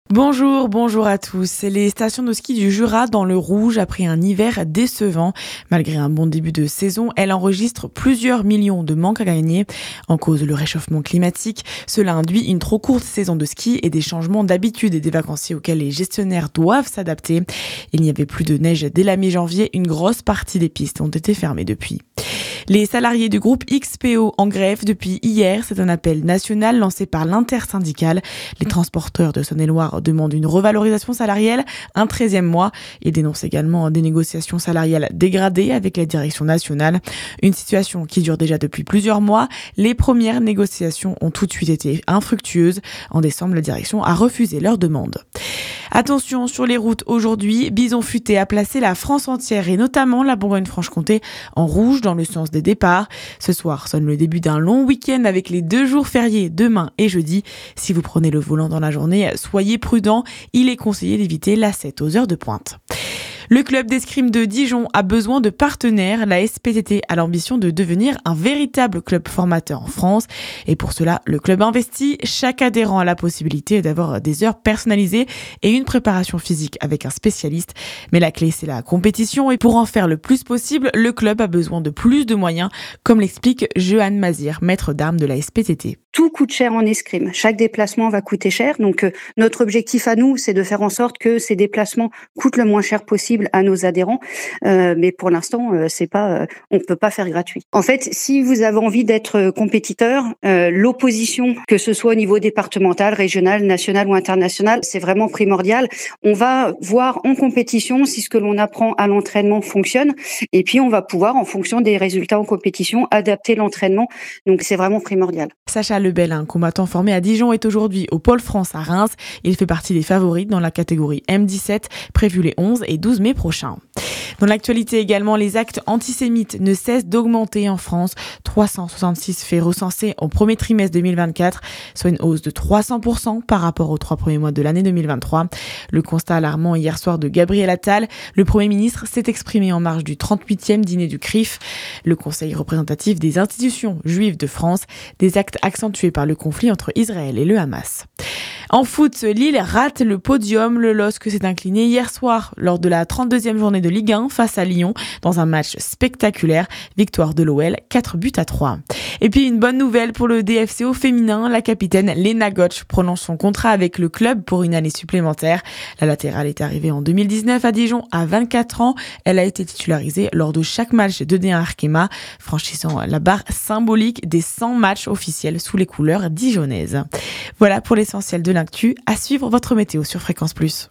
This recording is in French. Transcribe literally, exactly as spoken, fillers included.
Bonjour, bonjour à tous. Les stations de ski du Jura dans le rouge après un hiver décevant. Malgré un bon début de saison, elle enregistre plusieurs millions de manques à gagner. En cause, le réchauffement climatique. Cela induit une trop courte saison de ski et des changements d'habitude et des vacanciers auxquels les gestionnaires doivent s'adapter. Il n'y avait plus de neige dès la mi-janvier. Une grosse partie des pistes ont été fermées depuis. Les salariés du groupe X P O en grève depuis hier. C'est un appel national lancé par l'intersyndicale. Les transporteurs de Saône-et-Loire demandent une revalorisation salariale, un treizième mois. Ils dénoncent également des négociations salariales dégradées avec la direction nationale. Une situation qui dure déjà depuis plusieurs mois. Les premières négociations ont tout de suite été infructueuses. En décembre, la direction a refusé leur demande. Attention sur les routes aujourd'hui, Bison Futé a placé la France entière et notamment la Bourgogne-Franche-Comté en rouge dans le sens des départs. Ce soir sonne le début d'un long week-end avec les deux jours fériés demain et jeudi. Si vous prenez le volant dans la journée, soyez prudents. Il est conseillé d'éviter la sept aux heures de pointe. Le club d'escrime de Dijon a besoin de partenaires. La S P T T a l'ambition de devenir un véritable club formateur en France. Et pour cela, le club investit. Chaque adhérent a la possibilité d'avoir des heures personnalisées et une préparation physique avec un spécialiste. Mais la clé, c'est la compétition. Et pour en faire le plus possible, le club a besoin de plus de moyens, comme l'explique Jeanne Mazir, maître d'armes de la S P T T. Tout coûte cher en escrime. Chaque déplacement va coûter cher. Donc, euh, notre objectif à nous, c'est de faire en sorte que ces déplacements coûtent le moins cher possible à nos adhérents. Euh, mais pour l'instant, euh, c'est pas, euh, on peut pas faire gratuit. En fait, si vous avez envie d'être compétiteur, euh, l'opposition, que ce soit au niveau départemental, régional, national ou international, c'est vraiment primordial. On va voir en compétition si ce que l'on apprend à l'entraînement fonctionne. Et puis, on va pouvoir, en fonction des résultats en compétition, adapter l'entraînement. Donc, c'est vraiment primordial. Sacha Lebel, un combattant formé à Dijon, est aujourd'hui au Pôle France à Reims. Il fait partie des favoris dans la catégorie M dix-sept, prévue les onze et douze mai prochains. Dans l'actualité également, les actes antisémites ne cessent d'augmenter en France. trois cent soixante-six faits recensés au premier trimestre deux mille vingt-quatre, soit une hausse de trois cents pour cent par rapport aux trois premiers mois de l'année deux mille vingt-trois. Le constat alarmant hier soir de Gabriel Attal, le Premier ministre s'est exprimé en marge du trente-huitième dîner du C R I F, le Conseil représentatif des institutions juives de France, des actes accentués par le conflit entre Israël et le Hamas. En foot, Lille rate le podium. Le L O S C s'est incliné hier soir lors de la trente-deuxième journée de Ligue un face à Lyon dans un match spectaculaire. Victoire de l'O L, quatre buts à trois. Et puis une bonne nouvelle pour le D F C O féminin. La capitaine Lena Gotch prolonge son contrat avec le club pour une année supplémentaire. La latérale est arrivée en deux mille dix-neuf à Dijon à vingt-quatre ans. Elle a été titularisée lors de chaque match de D un Arkema, franchissant la barre symbolique des cent matchs officiels sous les couleurs dijonnaises. Voilà pour l'essentiel de l'actu. À suivre votre météo sur Fréquence Plus.